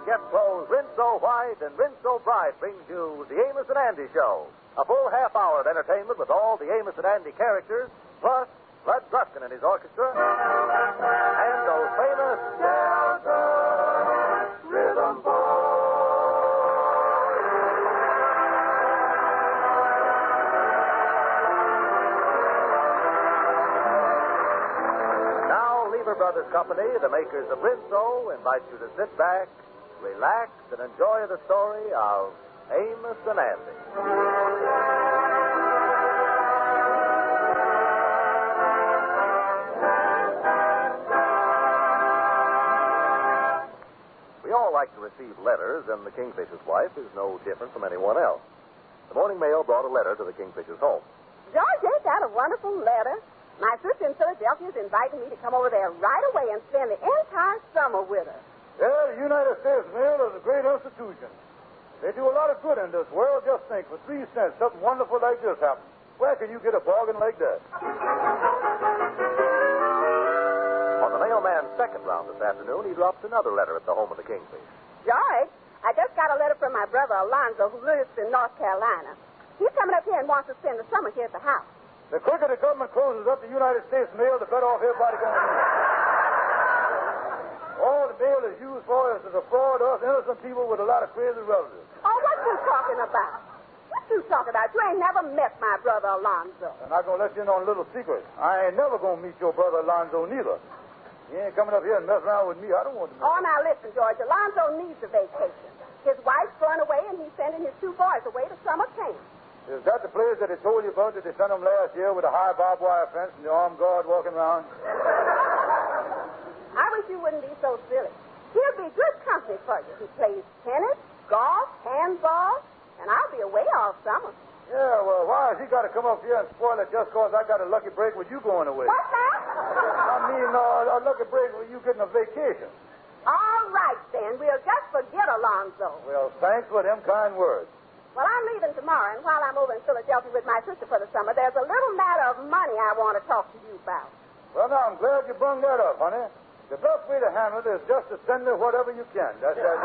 Get Pro's Rinso White and Rinso Bright brings you the Amos and Andy Show. A full half hour of entertainment with all the Amos and Andy characters, plus Bud Gruskin and his orchestra, and those famous Delta Rhythm Now, Lever Brothers Company, the makers of Rinso, invite you to sit back, relax, and enjoy the story of Amos and Andy. We all like to receive letters, and the Kingfisher's wife is no different from anyone else. The morning mail brought a letter to the Kingfisher's home. George, ain't that a wonderful letter? My sister in Philadelphia is inviting me to come over there right away and spend the entire summer with her. Yeah, the United States Mail is a great institution. They do a lot of good in this world. Just think, for 3 cents, something wonderful like this happens. Where can you get a bargain like that? On the mailman's second round this afternoon, he drops another letter at the home of the Kingfish. George, I just got a letter from my brother Alonzo, who lives in North Carolina. He's coming up here and wants to spend the summer here at the house. The quicker the government closes up the United States Mail, the better off everybody going to be. All the mail is used for is to defraud us innocent people with a lot of crazy relatives. Oh, what you talking about? What you talking about? You ain't never met my brother Alonzo. And I'm going to let you in on a little secret. I ain't never going to meet your brother Alonzo neither. He ain't coming up here and mess around with me. I don't want to meet Oh, now listen, George. Alonzo needs a vacation. His wife's going away, and he's sending his 2 boys away to summer camp. Is that the place that he told you about that they sent him last year with a high barbed wire fence and the armed guard walking around? I wish you wouldn't be so silly. He'll be good company for you. He plays tennis, golf, handball, and I'll be away all summer. Yeah, well, why has he got to come up here and spoil it just because I got a lucky break with you going away? What's that? I mean, a lucky break with you getting a vacation. All right, then. We'll just forget Alonzo. Well, thanks for them kind words. Well, I'm leaving tomorrow, and while I'm over in Philadelphia with my sister for the summer, there's a little matter of money I want to talk to you about. Well, now, I'm glad you brung that up, honey. The best way to handle it is just to send me whatever you can. That's it.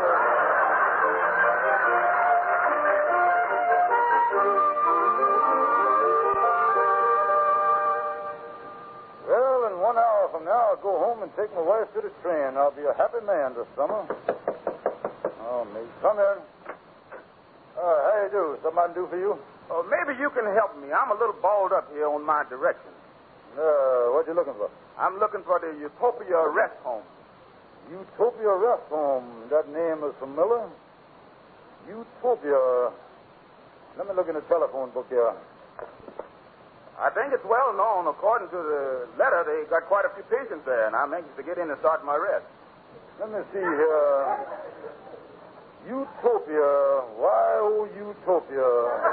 Well, in 1 hour from now, I'll go home and take my wife to the train. I'll be a happy man this summer. Oh, me. Come here. How you do? Something I can do for you? Oh, maybe you can help me. I'm a little balled up here on my directions. What you looking for? I'm looking for the Utopia Rest Home. Utopia Rest Home. That name is familiar. Utopia. Let me look in the telephone book here. I think it's well known. According to the letter, they got quite a few patients there, and I'm anxious to get in and start my rest. Let me see here. Utopia. Utopia.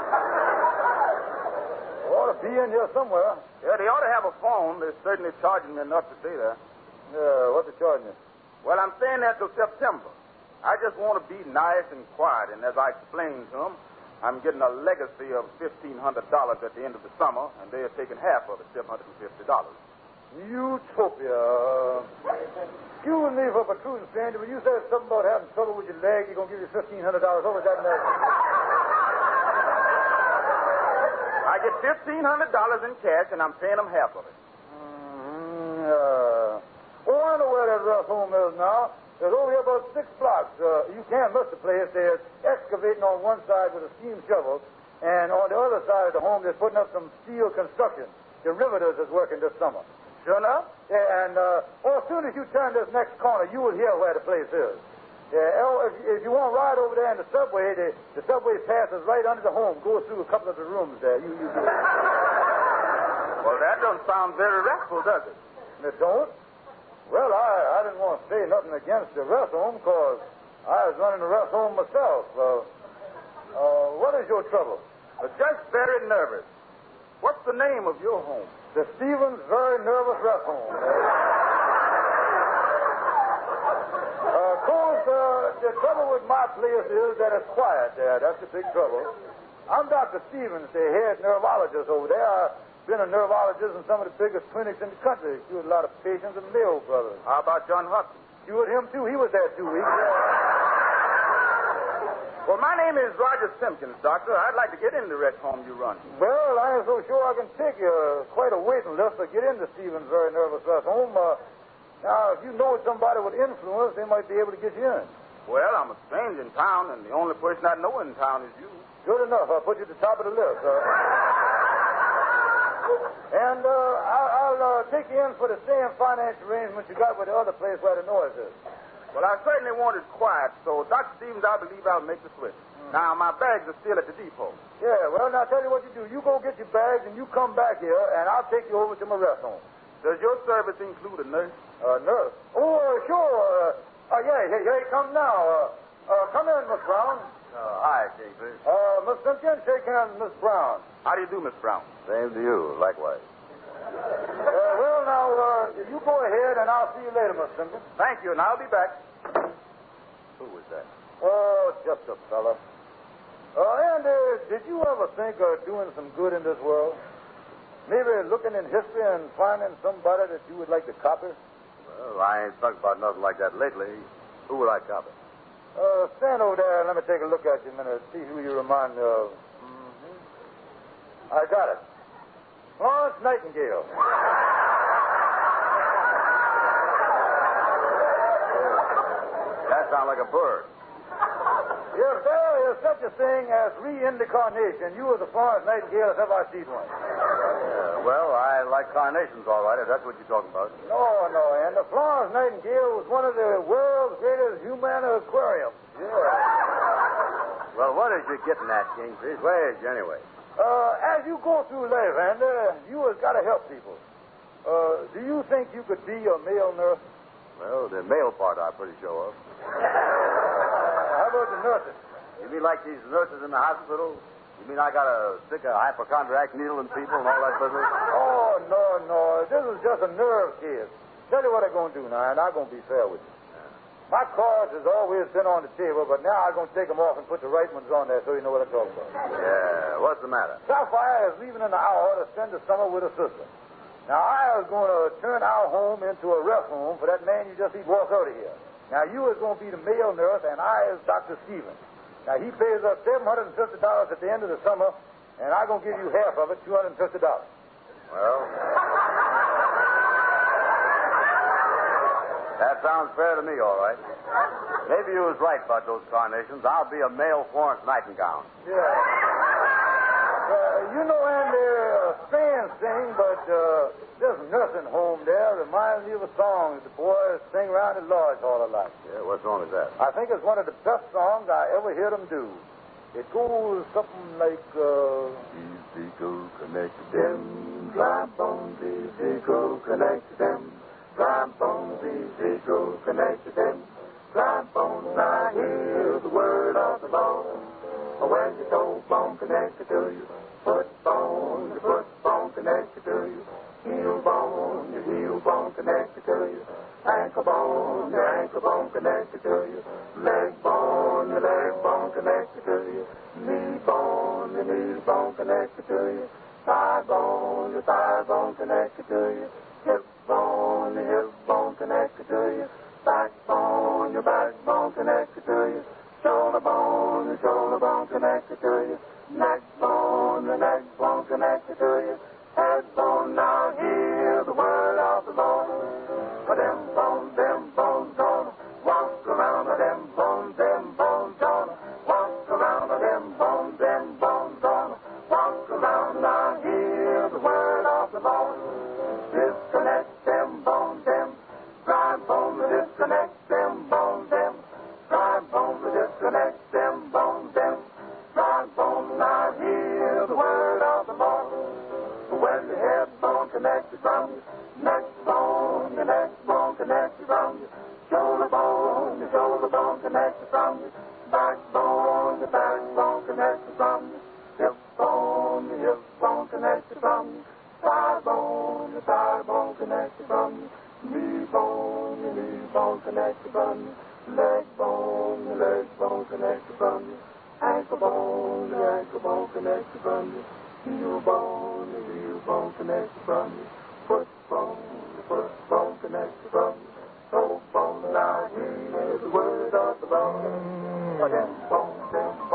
Ought to be in here somewhere. Yeah, they ought to have a phone. They're certainly charging me enough to stay there. Yeah, what they charging you? Well, I'm staying there till September. I just want to be nice and quiet, and as I explained to them, I'm getting a legacy of $1,500 at the end of the summer, and they're taking half of it, $750. Utopia. Excuse me for protruding, stranger, but you said something about having trouble with your leg. You're going to give you $1,500. What was that matter? I get $1,500 in cash, and I'm paying them half of it. Oh, I know where that rough home is now. There's over here about 6 blocks. You can't miss the place. They're excavating on one side with a steam shovel, and on the other side of the home, they're putting up some steel construction. The riveters is working this summer. Sure enough? Yeah, and as soon as you turn this next corner, you will hear where the place is. Yeah, if you want to ride over there in the subway, the subway passes right under the home, goes through a couple of the rooms there. You do it. Well, that don't sound very restful, does it? It don't? Well, I didn't want to say nothing against the rest home, because I was running the rest home myself. What is your trouble? Just very nervous. What's the name of your home? The Stevens Very Nervous Rest Home. Of course, the trouble with my place is that it's quiet there. That's the big trouble. I'm Dr. Stevens, the head neurologist over there. I've been a neurologist in some of the biggest clinics in the country. Cured a lot of patients in Mayo Brothers. How about John Hopkins? Cured him, too. He was there 2 weeks. Well, my name is Roger Simpkins, Doctor. I'd like to get in the rest home you run. Well, I ain't so sure I can take you. Quite a waiting list to get into Stevens' very nervous rest home. Now, if you know somebody with influence, they might be able to get you in. Well, I'm a stranger in town, and the only person I know in town is you. Good enough. I'll put you at the top of the list. And I'll take you in for the same financial arrangement you got with the other place where the noise is. Well, I certainly want it quiet, so Dr. Stevens, I believe I'll make the switch. Now, my bags are still at the depot. Yeah, well, now, tell you what you do. You go get your bags, and you come back here, and I'll take you over to my rest home. Does your service include a nurse? Nurse? Oh, sure. Yeah, here he comes now. Come in, Miss Brown. Hi, Kingfish. Miss Simpkins, shake hands with Miss Brown. How do you do, Miss Brown? Same to you, likewise. Well, now, you go ahead, and I'll see you later, Miss Simpkins. Thank you, and I'll be back. Who was that? Oh, just a fella. And did you ever think of doing some good in this world? Maybe looking in history and finding somebody that you would like to copy? Well, I ain't thought about nothing like that lately. Who would I copy? Stand over there and let me take a look at you a minute. See who you remind me of. Mm-hmm. I got it. Florence Nightingale. That sounds like a bird. If there is such a thing as reincarnation, you are the Florence Nightingale if ever I seen one. Yeah, well, I like carnations, all right, if that's what you're talking about. No. And the Florence Nightingale was one of the world's greatest human aquariums. Yeah. Well, what is you getting at, Kingfish? Where is you, anyway? As you go through life, and you has got to help people. Do you think you could be a male nurse? Well, the male part I'm pretty sure of. How about the nurses? You mean like these nurses in the hospital? You mean I gotta stick a hypochondriac needle in people and all that business? Oh, no. This is just a nerve case. Tell you what I'm going to do now, and I'm going to be fair with you. My cards has always been on the table, but now I'm going to take them off and put the right ones on there so you know what I'm talking about. Yeah, what's the matter? Sapphire is leaving in an hour to spend the summer with her sister. Now, I was going to turn our home into a rest home for that man you just see walk out of here. Now, you is going to be the male nurse, and I is Dr. Stevens. Now, he pays us $750 at the end of the summer, and I'm going to give you half of it, $250. Well, that sounds fair to me, all right. Maybe you was right about those carnations. I'll be a male Florence Nightingale. Yeah. You know, Andy, a strange thing, but this nursing home there reminds me of a song that the boys sing around at Lodge Hall a lot. Yeah, what song is that? I think it's one of the best songs I ever heard them do. It goes something like, Easy go connect them, dry bones, easy go connect them, dry bones, easy go connect them, dry bones, I hear the word of the Lord. When your toe bone connected to you, foot bone, your foot bone connected to you, heel bone, your heel bone connected to you, ankle bone, your ankle bone connected to you, leg bone, your leg bone connected to you, knee bone, your knee bone connected to you, thigh bone, your thigh bone connected to you, hip bone, your hip bone connected to you, backbone, your backbone connected to you, shoulder bone, your shoulder bone connected to you, neck bone, your neck bone connected to you, head bone, now hear the word of the Lord. For them bones gonna walk around, them bones gonna walk around, them bones gonna walk around, now hear the word of the Lord. Disconnect them bones, dry bones, disconnect them bones, dry bones, disconnect them bones, dry bones, now hear the word of the Lord. When your head bone connected from you, neck bone, your neck bone connected from you, shoulder bone, your shoulder bone connected from you, backbone, your backbone connected from you, hip bone, your hip bone connected from you, thigh bone, your thigh bone connected from you, knee bone, your knee bone connected from you, leg bone, your leg bone connected from you, ankle bone, your ankle bone connected from you, heel bone, your heel bone connected from you, foot bone, your foot bone connected from you, toe bone, now hear the word of the Lord. Them bones,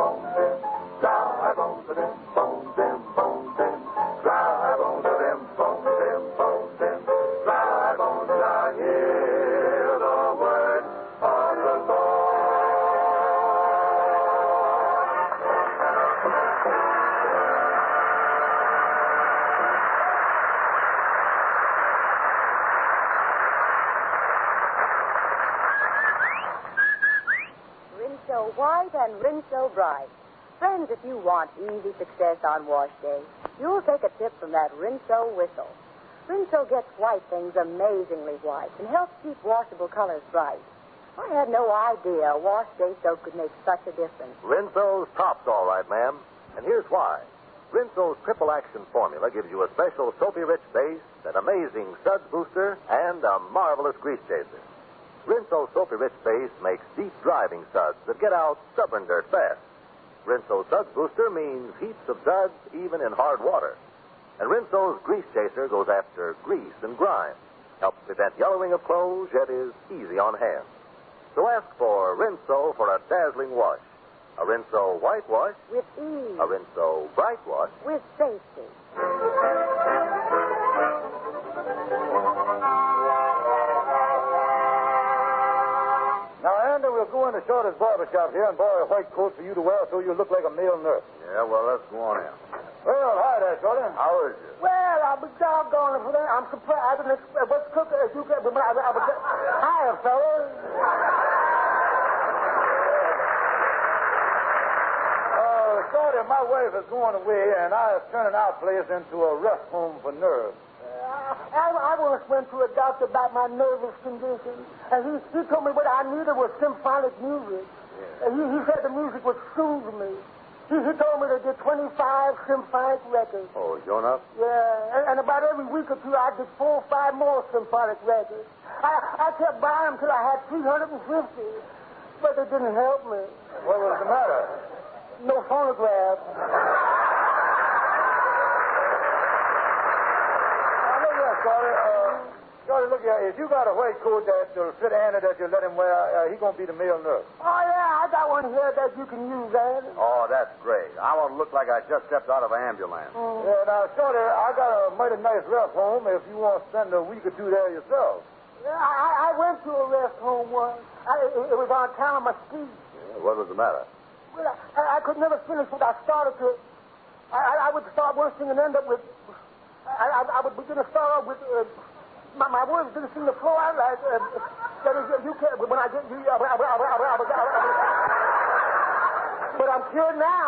White and Rinso Bright. Friends, if you want easy success on wash day, you'll take a tip from that Rinso whistle. Rinso gets white things amazingly white and helps keep washable colors bright. I had no idea wash day soap could make such a difference. Rinso's tops, all right, ma'am. And here's why. Rinso's triple action formula gives you a special soapy-rich base, an amazing suds booster, and a marvelous grease chaser. Rinso's soapy-rich base makes deep driving suds that get out stubborn dirt fast. Rinso's suds booster means heaps of suds even in hard water. And Rinso's grease chaser goes after grease and grime, helps prevent yellowing of clothes, yet is easy on hands. So ask for Rinso for a dazzling wash. A Rinso white wash with ease. A Rinso bright wash with safety. Now, Andy, we'll go into Shorty's barbershop here and borrow a white coat for you to wear so you look like a male nurse. Yeah, well, let's go on in. Well, hi there, Shorty. How is you? Well, I'll be doggone for that. I'm surprised. I didn't expect. What's cooking? Hiya, fellas. Shorty, my wife is going away, and I is turning our place into a rest home for nerves. I once went to a doctor about my nervous condition, and he told me what I needed was symphonic music. Yeah. He said the music would soothe me. He told me to get 25 symphonic records. Oh, sure enough? Yeah, and about every week or two, I'd get 4 or 5 more symphonic records. I kept buying them till I had 350, but it didn't help me. What was the matter? No phonograph. Look here, Shorty, look here. If you got a white coat that'll fit Andy that you let him wear, he gonna be the male nurse. Oh, yeah, I got one here that you can use, Andy. Oh, that's great. I want to look like I just stepped out of an ambulance. Yeah, now, Shorty, I got a mighty nice rest home if you want to spend a week or two there yourself. Yeah, I went to a rest home once. It was on time of my speech. Yeah, what was the matter? Well, I could never finish what I started to. I would start one thing and end up with. I would begin to start off with. My words didn't seem to flow out like. That is, you can't. When I get you. But I'm cured now.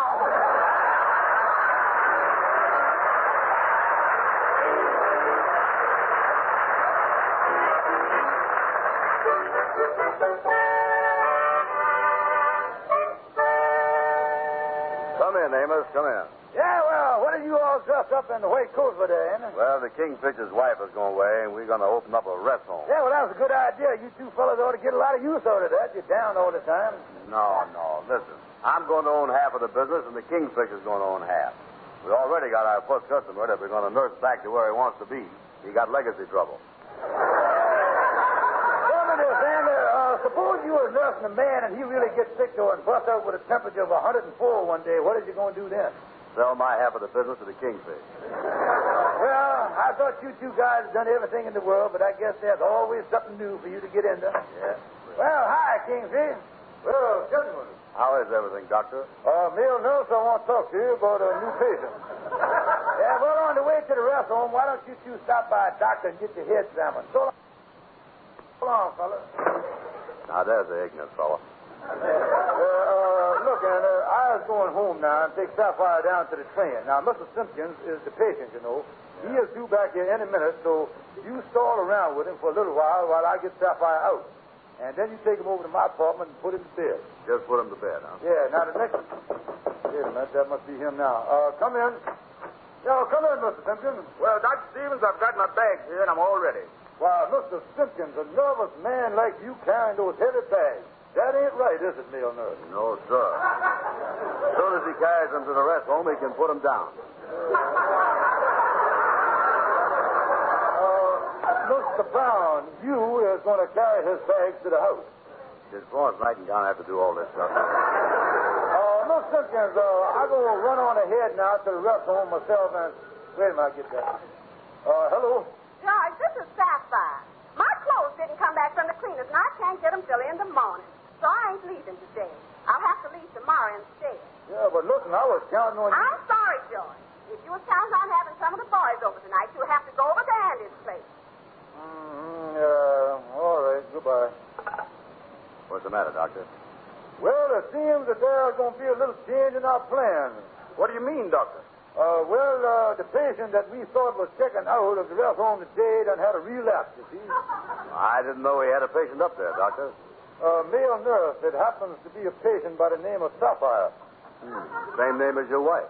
Come in, Amos. Come in. Yeah, well, what are you all dressed up in the white coat for there, Andy? Well, the Kingfisher's wife is going away, and we're going to open up a rest home. Yeah, well, that was a good idea. You two fellas ought to get a lot of use out of that. You're down all the time. No. Listen, I'm going to own half of the business, and the Kingfisher's going to own half. We already got our first customer that we're going to nurse back to where he wants to be. He got legacy trouble. Tell me this, Andy. Suppose you were nursing a man and he really gets sick, though, and busts out with a temperature of 104 one day. What is you going to do then? Sell my half of the business to the Kingfish. Well, I thought you two guys had done everything in the world, but I guess there's always something new for you to get into. Yeah. Well, hi, Kingfish. Well, gentlemen. How is everything, Doctor? Male nurse, I want to talk to you about a new patient. Yeah, well, on the way to the rest home, why don't you two stop by a doctor and get your head examined? So long, fella. Now, there's the ignorant fellow. Look, Anna, I was going home now and take Sapphire down to the train. Now, Mr. Simpkins is the patient, you know. He is due back here any minute, so you stall around with him for a little while I get Sapphire out. And then you take him over to my apartment and put him to bed. Just put him to bed, huh? Yeah, now the next... Wait a minute, that must be him now. Come in. Yo, come in, Mr. Simpkins. Well, Dr. Stevens, I've got my bag here, and I'm all ready. Why, Mr. Simpkins, a nervous man like you carrying those heavy bags. That ain't right, is it, male nurse? No, sir. As soon as he carries them to the rest home, he can put them down. Mr. Brown, you is going to carry his bags to the house. As Florence Nightingale have to do all this stuff. Mr. Simpkins, I'm going to run on ahead now to the rest home myself and... Wait a minute, I'll get that. Hello? George, this is Sapphire. My clothes didn't come back from the cleaners, and I can't get them till in the morning. So I ain't leaving today. I'll have to leave tomorrow instead. Yeah, but listen, I was counting on you. I'm sorry, George. If you were counting on having some of the boys over tonight, you'll have to go over to Andy's place. All right, goodbye. What's the matter, Doctor? Well, it seems that there's going to be a little change in our plans. What do you mean, Doctor? The patient that we thought was checking out of the rest home today done had a relapse, you see. I didn't know he had a patient up there, Doctor. Male nurse that happens to be a patient by the name of Sapphire. Same name as your wife.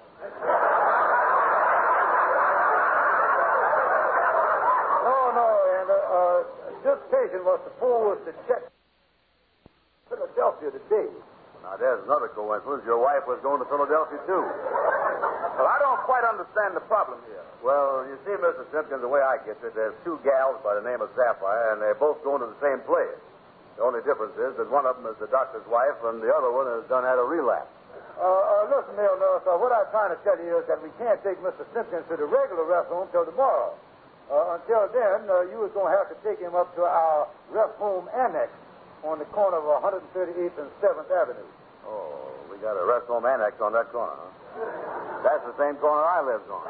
No, and this patient was supposed to check Philadelphia today. Now, there's another coincidence. Your wife was going to Philadelphia, too. Well, I don't quite understand the problem here. Well, you see, Mr. Simpkins, the way I get it, there's two gals by the name of Sapphire, and they're both going to the same place. The only difference is that one of them is the doctor's wife, and the other one has had a relapse. Listen, male nurse, what I'm trying to tell you is that we can't take Mr. Simpkins to the regular rest home till tomorrow. Until then, you was going to have to take him up to our rest home annex on the corner of 138th and 7th Avenue. Oh, we got a rest home annex on that corner, huh? That's the same corner I lives on.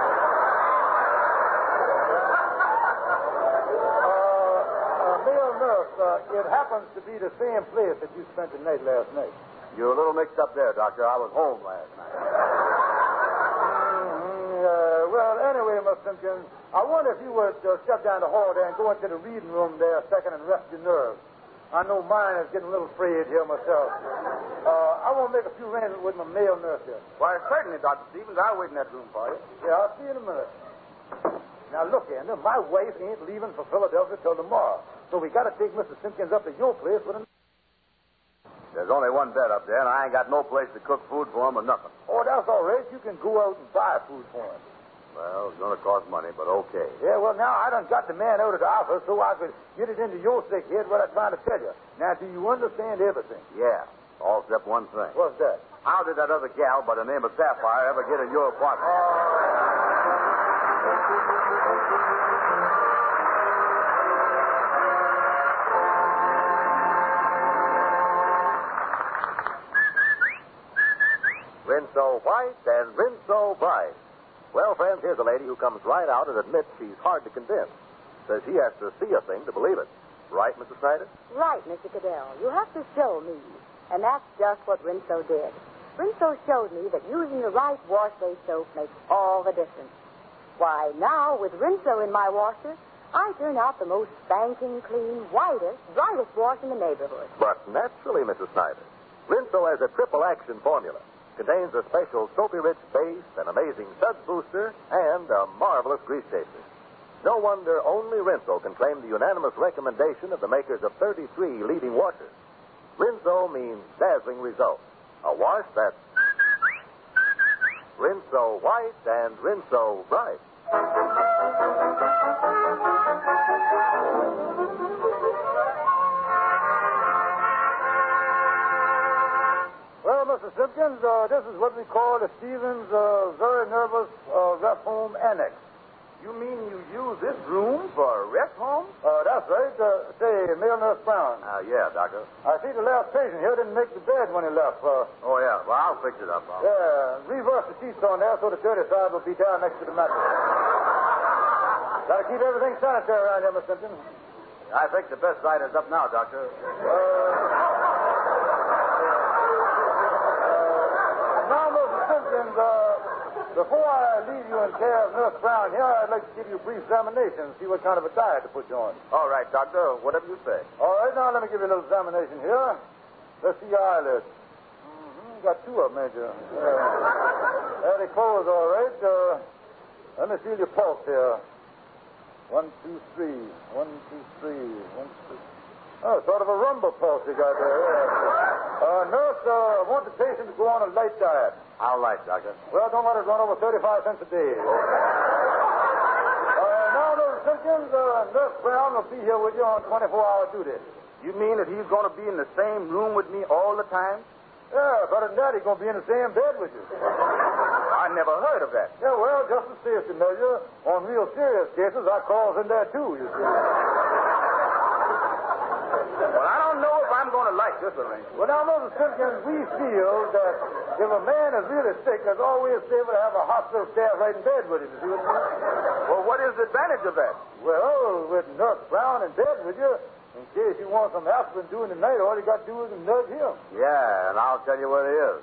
Male nurse, it happens to be the same place that you spent the night last night. You're a little mixed up there, Doctor. I was home last night. Well, anyway, Mr. Simpkins, I wonder if you would step down the hall there and go into the reading room there a second and rest your nerves. I know mine is getting a little frayed here myself. I want to make a few arrangements with my male nurse here. Why, certainly, Dr. Stevens. I'll wait in that room for you. Yeah, I'll see you in a minute. Now, look, Andrew, my wife ain't leaving for Philadelphia till tomorrow, so we got to take Mr. Simpkins up to your place with him. There's only one bed up there, and I ain't got no place to cook food for him or nothing. Oh, that's all right. You can go out and buy food for him. Well, it's going to cost money, but okay. Yeah, well, now I done got the man out of the office so I could get it into your sick head what I'm trying to tell you. Now, do you understand everything? Yeah, all except one thing. What's that? How did that other gal by the name of Sapphire ever get in your apartment? Rinso White and Rinso Bright. Well, friends, here's a lady who comes right out and admits she's hard to convince. Says she has to see a thing to believe it. Right, Mrs. Snyder? Right, Mr. Cadell. You have to show me. And that's just what Rinso did. Rinso showed me that using the right wash day soap makes all the difference. Why, now, with Rinso in my washer, I turn out the most spanking clean, whitest, brightest wash in the neighborhood. But naturally, Mrs. Snyder, Rinso has a triple action formula. Contains a special soapy-rich base, an amazing suds booster, and a marvelous grease chaser. No wonder only Rinso can claim the unanimous recommendation of the makers of 33 leading washers. Rinso means dazzling results. A wash that's Rinso White and Rinso Bright. Well, Mr. Simpkins, this is what we call the Stevens Very Nervous Rest Home Annex. You mean you use this room for a rest home? That's right. Say, Male Nurse Brown. Yeah, Doctor. I see the last patient here didn't make the bed when he left. Oh, yeah. Well, I'll fix it up. Yeah, reverse the sheets on there so the dirty side will be down next to the mattress. Got to keep everything sanitary around here, Mr. Simpkins. I think the best side is up now, Doctor. Now, Mr. Simpkins, before I leave you in care of Nurse Brown here, I'd like to give you a brief examination and see what kind of a diet to put you on. All right, Doctor. Whatever you say. All right, now let me give you a little examination here. Let's see your eyelids. Got two of them, ain't you? There they close, all right. Let me feel your pulse here. 1, 2, 3. 1, 2, 3. 1, 2. Oh, sort of a rumble pulse you got there. Yeah. Nurse, I want the patient to go on a light diet. How light, Doctor? Well, don't let it run over 35 cents a day. Now, Mr. Simpkins, Nurse Brown will be here with you on 24-hour duty. You mean that he's going to be in the same room with me all the time? Yeah, better than that, he's going to be in the same bed with you. I never heard of that. Yeah, well, just a safety measure. On real serious cases, I calls in there, too, you see. Well, I don't know if I'm going to like this arrangement. Well, now, Mr. Simpkins, we feel that if a man is really sick, there's always able to have a hospital staff right in bed with him. You see what I mean? Well, what is the advantage of that? Well, with Nurse Brown in bed with you, In case you want some aspirin during the night, all you got to do is nudge him. Yeah, and I'll tell you where he is.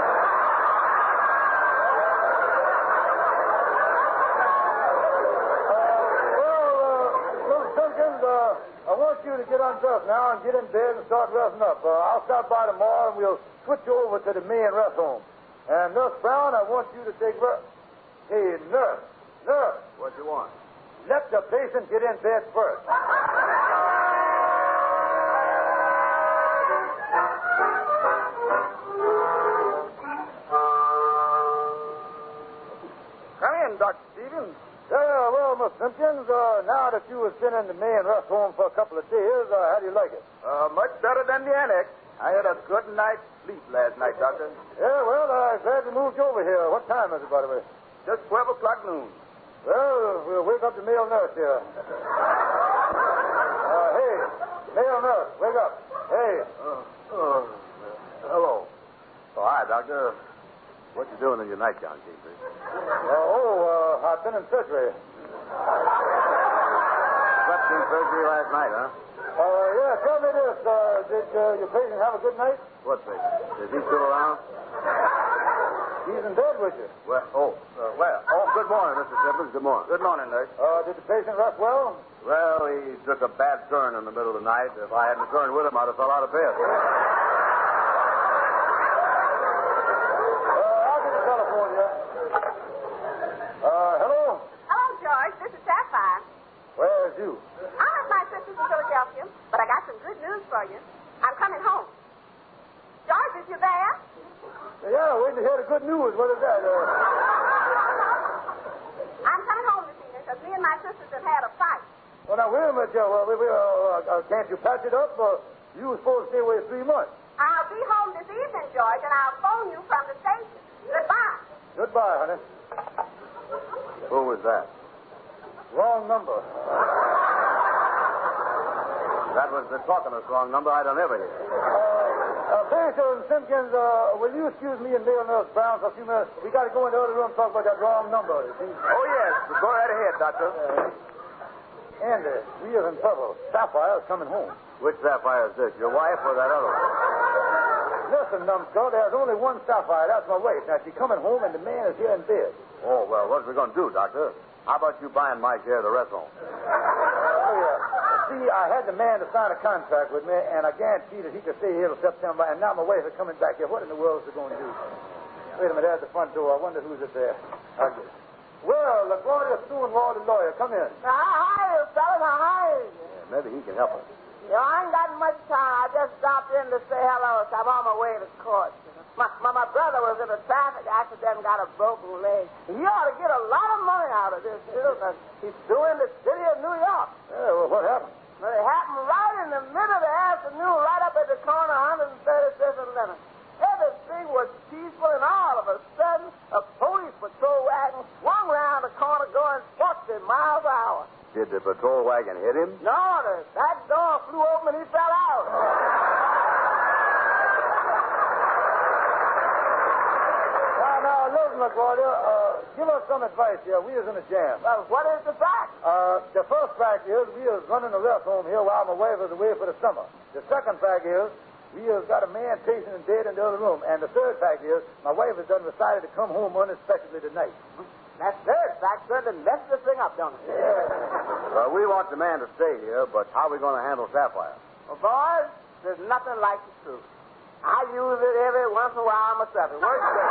Little Simpkins, I want you to get undressed now and get in bed and start resting up. I'll stop by tomorrow and we'll switch you over to the main rest home. And Nurse Brown, I want you to take rest. Hey, Nurse. What you want? Let the patient get in bed first. Come in, Dr. Stevens. Yeah, well, Miss Simpkins, now that you have been in the main rest home for a couple of days, how do you like it? Much better than the annex. I had a good night's sleep last night, Doctor. Yeah, well, I'm glad we moved you over here. What time is it, by the way? Just 12 o'clock noon. Well, we'll wake up the male nurse here. Hey, male nurse, wake up. Hey. Hello. Oh, hi, Doctor. What you doing in your nightgown, Kingfish? I've been in surgery. Slept in surgery last night, huh? Yeah, tell me this. Did your patient have a good night? What patient? Is he still around? He's in bed with you. Good morning, Mr. Simpkins. Good morning. Good morning, nurse. Did the patient rest well? Well, he took a bad turn in the middle of the night. If I hadn't turned with him, I'd have fell out of bed. I'll get the telephone here. Hello? Hello, George. This is Sapphire. Where's you? I'm at my sister's in Philadelphia, but I got some good news for you. I'm coming home. George, is you there? Yeah, waiting to hear the good news. What is that? I'm coming home this evening because me and my sisters have had a fight. Well, now, wait a minute, Joe. Can't you patch it up? You were supposed to stay away 3 months. I'll be home this evening, George, and I'll phone you from the station. Goodbye. Goodbye, honey. Who was that? Wrong number. That was the talkingest wrong number I don't ever hear. Patient Simpkins, will you excuse me and male nurse Brown for a few minutes? We got to go in the other room and talk about that wrong number. You see? Oh, yes. Go right ahead, Doctor. Andy, we are in trouble. Sapphire's coming home. Which Sapphire is this? Your wife or that other one? Listen, numbskull, there's only one Sapphire. That's my wife. Now, she's coming home, and the man is here in bed. Oh, well, what are we going to do, Doctor? How about you buying my share of the rest home? Oh, yeah. See, I had the man to sign a contract with me, and I guarantee that he could stay here till September, and now my wife is coming back here. What in the world is he going to do? Wait a minute, there's the front door. I wonder who's it there. I'll get it. Well, LaGuardia Stewart, the lawyer. Come in. Hi, fellas. Hi. Yeah, maybe he can help us. I ain't got much time. I just stopped in to say hello, so I'm on my way to court. My brother was in a traffic accident and got a broken leg. He ought to get a lot of money out of this, too, because he's suing the city of New York. Yeah, well, what happened? Well, it happened right in the middle of the afternoon, right up at the corner of 135th and Lennon. Everything was peaceful, and all of a sudden, a police patrol wagon swung around the corner going 40 miles an hour. Did the patrol wagon hit him? No, the back door flew open and he fell out. Now, listen, LaGuardia, give us some advice here. We is in a jam. Well, what is the fact? The first fact is we is running a rest home here while my wife is away for the summer. The second fact is we has got a man patient in bed in the other room. And the third fact is my wife has done decided to come home unexpectedly tonight. That third fact certainly messed this thing up, don't it? Yeah. Well, we want the man to stay here, but how are we going to handle Sapphire? Well, boys, there's nothing like the truth. I use it every once in a while myself. It works great.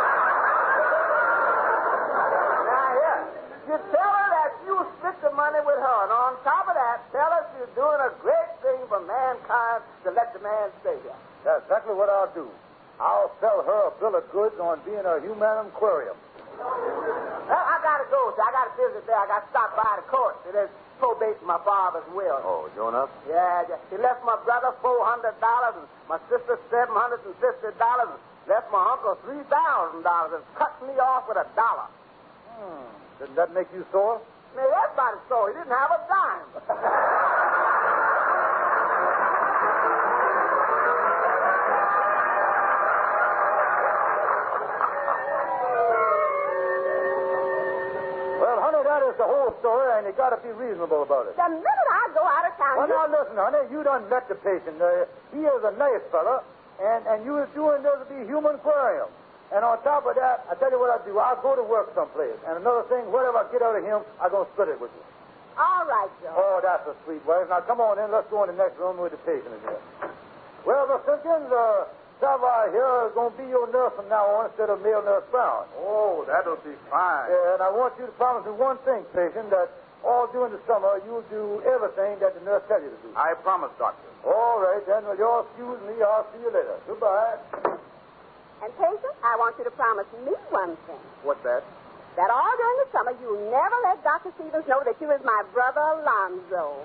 Now, here, you tell her that you split the money with her, and on top of that, tell her she's doing a great thing for mankind to let the man stay here. That's exactly what I'll do. I'll sell her a bill of goods on being a humanum aquarium. Well, I gotta go. See, I got a visit there. I got to stop by the court. See, there's probate in my father's will. Oh, Jonas? Yeah. He left my brother $400 and my sister $750 and left my uncle $3,000 and cut me off with $1. Didn't that make you sore? Made everybody sore. He didn't have a dime. Well, honey, that is the whole story, and you got to be reasonable about it. The minute I go out of town, Well, now, listen, honey. You done met the patient. He is a nice fella, and you was doing this to be human aquarium. And on top of that, I tell you what I'll do. I'll go to work someplace. And another thing, whatever I get out of him, I'm going to split it with you. All right, Joe. Oh, that's a sweet wife. Now, come on in. Let's go in the next room where the patient is here. Well, Miss Simpkins, Savai here is going to be your nurse from now on instead of male nurse Brown. Oh, that'll be fine. Yeah, and I want you to promise me one thing, patient, that all during the summer you'll do everything that the nurse tells you to do. I promise, Doctor. All right, then. Well, you'll excuse me. I'll see you later. Goodbye. And, patient, I want you to promise me one thing. What's that? That all during the summer you never let Dr. Stevens know that you is my brother Alonzo.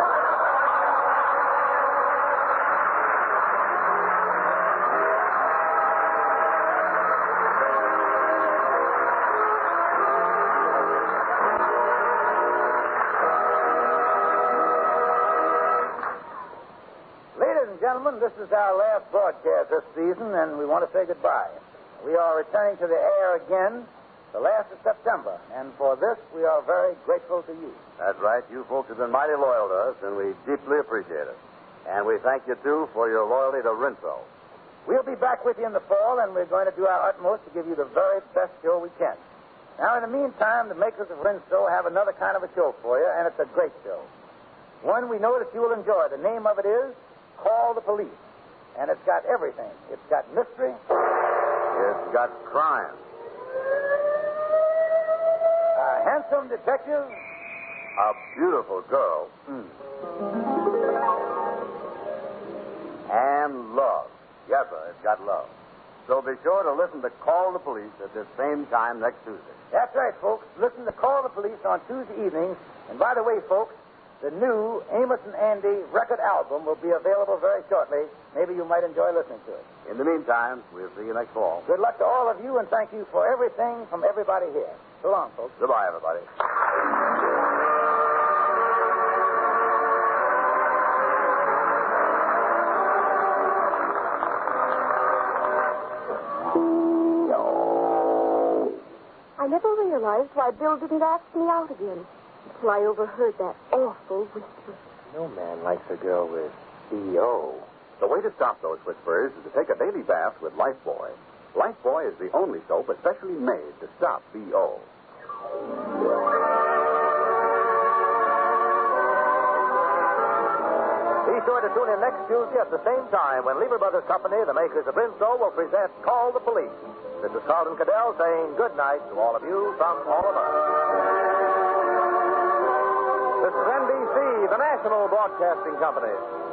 Ladies and gentlemen, this is our last broadcast this season, and we want to say goodbye. We are returning to the air again the last of September, and for this we are very grateful to you. That's right. You folks have been mighty loyal to us, and we deeply appreciate it. And we thank you, too, for your loyalty to Rinso. We'll be back with you in the fall, and we're going to do our utmost to give you the very best show we can. Now, in the meantime, the makers of Rinso have another kind of a show for you, and it's a great show. One we know that you will enjoy. The name of it is Call the Police. And it's got everything. It's got mystery. It's got crime. A handsome detective. A beautiful girl. And love. Yes, sir, it's got love. So be sure to listen to Call the Police at this same time next Tuesday. That's right, folks. Listen to Call the Police on Tuesday evenings. And by the way, folks, the new Amos and Andy record album will be available very shortly. Maybe you might enjoy listening to it. In the meantime, we'll see you next fall. Good luck to all of you, and thank you for everything from everybody here. So long, folks. Goodbye, everybody. I never realized why Bill didn't ask me out again until I overheard that awful whisper. No man likes a girl with B.O. The way to stop those whispers is to take a daily bath with Lifebuoy. Lifebuoy is the only soap especially made to stop B.O. Be sure to tune in next Tuesday at the same time when Lever Brothers Company, the makers of Rinso, will present Call the Police. This is Carlton Cadell saying good night to all of you from all of us. This is NBC, the National Broadcasting Company.